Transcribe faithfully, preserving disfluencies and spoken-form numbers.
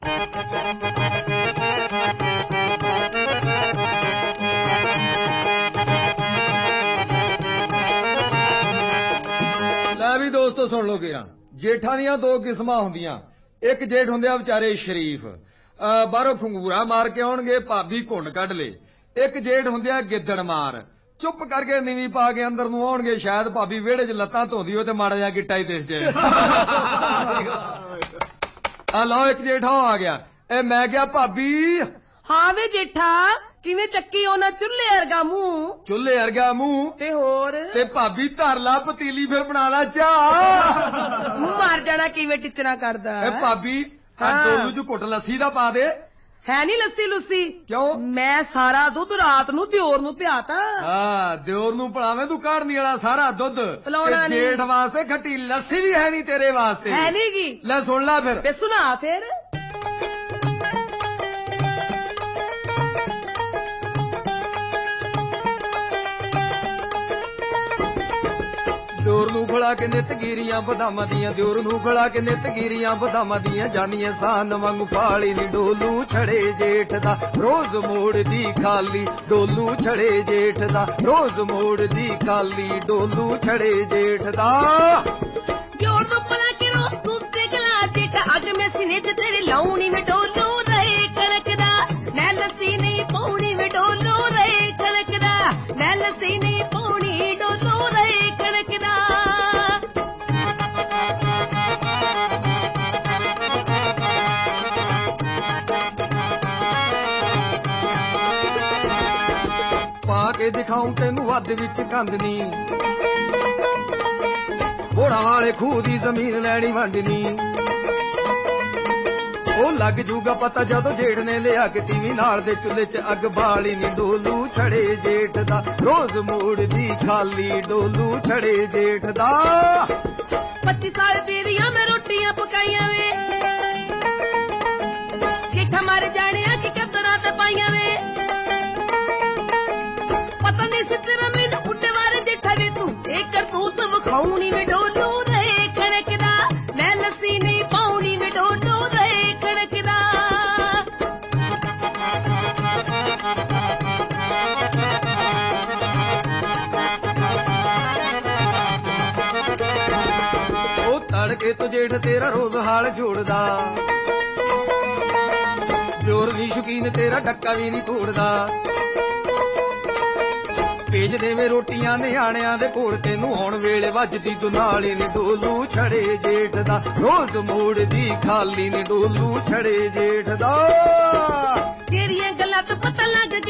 भी दोस्तों सुन लो केरा जेठा दियां दो किस्मां हुंदियां। एक जेठ हुंदे विचारे शरीफ, बाहरों खंगूरा मार के आउणगे, भाभी घुंड कढ ले। एक जेठ हुंदे गिद्दड़ मार, चुप करके नीवी पा के अंदर नूं आउणगे, शायद भाभी वेड़े च लत्तां धोंदी हो ते माड़ा जिहा गिट्टा ही दिस जाए। आ लो एक जेठा आ गया, ए मैं क्या भाभी। हाँ वे जेठा किवें चक्की ओना चुल्हे अरगा मुंह। चुल्हे अरगा मुंह ते होर ते भाभी धर ला पतीली फिर बना ला चाह। मर जाना किवें टिचना करदा ए भाभी डोलू च घुट लस्सी दा पा दे। है नी लस्सी लुस्सी क्यों? मैं सारा दुध रात नू दियोर नू पियाता। हाँ दियोर नू पड़ावे तू काढ़नी वाला सारा दुध। जेठ वास्ते खट्टी लस्सी भी है नी तेरे वास्ते। है नी की ले सुन ला फिर। ते सुना फिर। दियोर नू खड़ा के नित गिरियां बदामां दियां, दियोर नू खड़ा के नित गिरियां बदामां दियां, जानिए सान वांगू पाली नी डोलू छड़े जेठ दा, रोज मोड़ दी खाली डोलू छड़े जेठ दा, रोज मोड़ दी खाली डोलू छड़े जेठ दा। दियोर नू भला के रोज दूध ते गला जेठा, अग में सीने च तेरे लाउनी में डोलू रहे खड़कदा, मैं लस्सी नहीं पौनी में डोलू रहे खड़कदा, मैं लस्सी नहीं पौनी डोलू रहे खड़कदा। के दिखाऊं तेनू अद विच कंदनी, घोड़ा वाले खूह दी जमीन लैनी वंडनी, ओ लग जूगा पता जदों जेठ ने लिया के तीवी नाल दे चुल्हे च अग बाली नी डोलू छड़े जेठ दा, रोज मोड़ दी खाली डोलू छड़े जेठ दा। पच्ची साल तेरियां मैं रोटियां पकाइयां वे, जेठा मर जाने की कदरां ते पाइयां वे, पता नहीं सितरा में उठे वारे जेठा वे तू एक करतूत विखाउनी में डोलू रहे खड़कदा, मैं लस्सी नहीं पाउनी में डोलू रहे खड़कदा। ओ तड़के तो जेठ तेरा रोज हाल जोड़दा, जोर दी शौकीन तेरा डक्का भी नहीं तोड़दा, भेज देवे रोटियां नियाणियां दे कोल, तेनू हुण वेले वजदी दुनाली नी डोलू छड़े जेठ दा, रोज मोड़ दी खाली नी डोलू छड़े जेठ दा। तेरियां गल्लां तो पता लग